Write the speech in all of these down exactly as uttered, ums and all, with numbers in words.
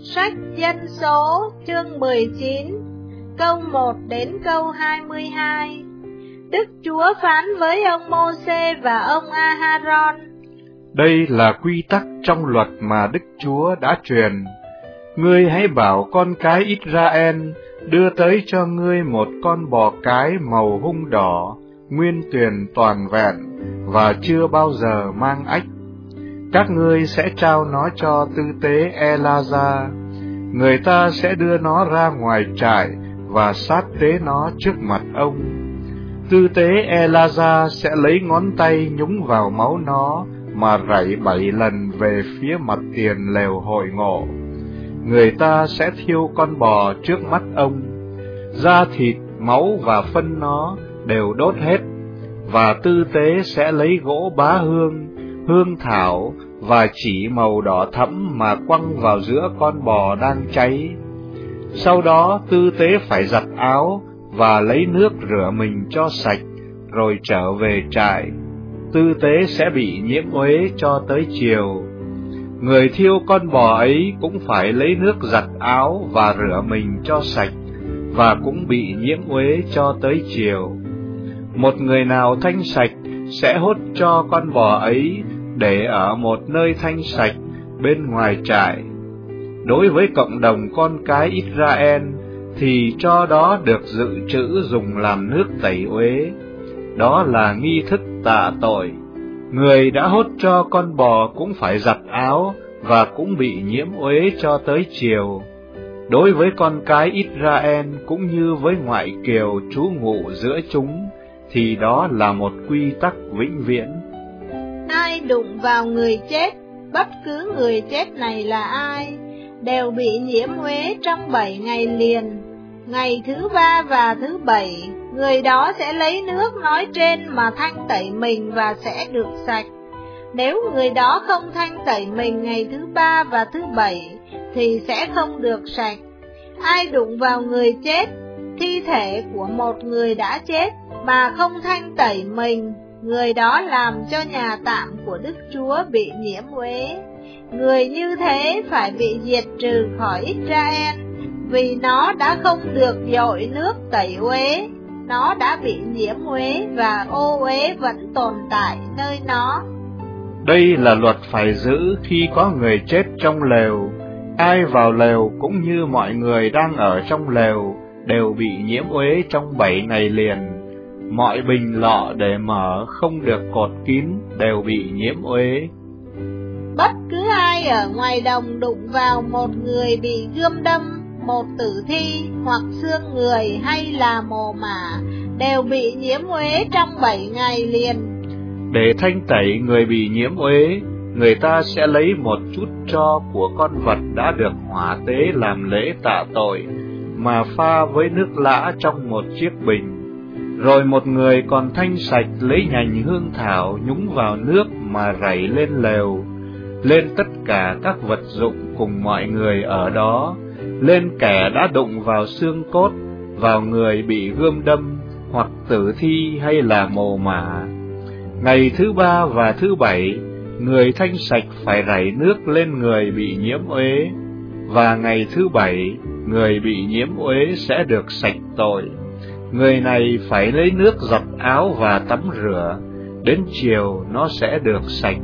Sách Dân Số chương mười chín, câu một đến câu hai mươi hai. Đức Chúa phán với ông Mô-sê và ông A-ha-ron: Đây là quy tắc trong luật mà Đức Chúa đã truyền. Ngươi hãy bảo con cái Israel đưa tới cho ngươi một con bò cái màu hung đỏ, nguyên tuyển toàn vẹn và chưa bao giờ mang ách. Các ngươi sẽ trao nó cho tư tế Ê-la-gia. Người ta sẽ đưa nó ra ngoài trại và sát tế nó trước mặt ông. Tư tế Ê-la-gia sẽ lấy ngón tay nhúng vào máu nó mà rảy bảy lần về phía mặt tiền lều hội ngộ. Người ta sẽ thiêu con bò trước mắt ông. Da thịt, máu và phân nó đều đốt hết, và tư tế sẽ lấy gỗ bá hương, hương thảo và chỉ màu đỏ thẫm mà quăng vào giữa con bò đang cháy. Sau đó tư tế phải giặt áo và lấy nước rửa mình cho sạch, rồi trở về trại. Tư tế sẽ bị nhiễm uế cho tới chiều. Người thiêu con bò ấy cũng phải lấy nước giặt áo và rửa mình cho sạch, và cũng bị nhiễm uế cho tới chiều. Một người nào thanh sạch sẽ hốt cho con bò ấy để ở một nơi thanh sạch bên ngoài trại. Đối với cộng đồng con cái Israel thì cho đó được dự trữ dùng làm nước tẩy uế. Đó là nghi thức tạ tội. Người đã hốt cho con bò cũng phải giặt áo và cũng bị nhiễm uế cho tới chiều. Đối với con cái Israel cũng như với ngoại kiều trú ngụ giữa chúng thì đó là một quy tắc vĩnh viễn. Ai đụng vào người chết, bất cứ người chết này là ai, đều bị nhiễm uế trong bảy ngày liền. Ngày thứ ba và thứ bảy, người đó sẽ lấy nước nói trên mà thanh tẩy mình và sẽ được sạch. Nếu người đó không thanh tẩy mình ngày thứ ba và thứ bảy, thì sẽ không được sạch. Ai đụng vào người chết, thi thể của một người đã chết, mà không thanh tẩy mình, người đó làm cho nhà tạm của Đức Chúa bị nhiễm uế. Người như thế phải bị diệt trừ khỏi Israel, vì nó đã không được dội nước tẩy uế. Nó đã bị nhiễm uế và ô uế vẫn tồn tại nơi nó. Đây là luật phải giữ khi có người chết trong lều. Ai vào lều cũng như mọi người đang ở trong lều đều bị nhiễm uế trong bảy ngày liền. Mọi bình lọ để mở không được cột kín đều bị nhiễm uế. Bất cứ ai ở ngoài đồng đụng vào một người bị gươm đâm, một tử thi hoặc xương người hay là mồ mả đều bị nhiễm uế trong bảy ngày liền. Để thanh tẩy người bị nhiễm uế, người ta sẽ lấy một chút tro của con vật đã được hỏa tế làm lễ tạ tội, mà pha với nước lã trong một chiếc bình. Rồi một người còn thanh sạch lấy nhành hương thảo nhúng vào nước mà rảy lên lều, lên tất cả các vật dụng cùng mọi người ở đó, lên kẻ đã đụng vào xương cốt, vào người bị gươm đâm, hoặc tử thi hay là mồ mả. Ngày thứ ba và thứ bảy, người thanh sạch phải rảy nước lên người bị nhiễm uế, và ngày thứ bảy, người bị nhiễm uế sẽ được sạch tội. Người này phải lấy nước giặt áo và tắm rửa, đến chiều nó sẽ được sạch.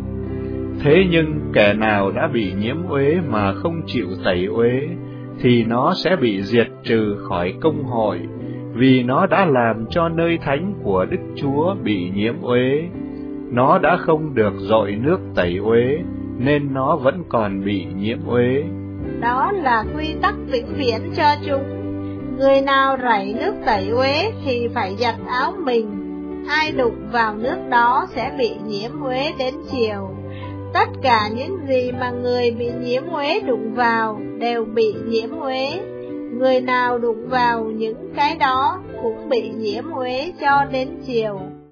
Thế nhưng kẻ nào đã bị nhiễm uế mà không chịu tẩy uế, thì nó sẽ bị diệt trừ khỏi công hội, vì nó đã làm cho nơi thánh của Đức Chúa bị nhiễm uế. Nó đã không được dội nước tẩy uế, nên nó vẫn còn bị nhiễm uế. Đó là quy tắc vĩnh viễn cho chúng. Người nào rảy nước tẩy uế thì phải giặt áo mình. Ai đụng vào nước đó sẽ bị nhiễm uế đến chiều. Tất cả những gì mà người bị nhiễm uế đụng vào đều bị nhiễm uế. Người nào đụng vào những cái đó cũng bị nhiễm uế cho đến chiều.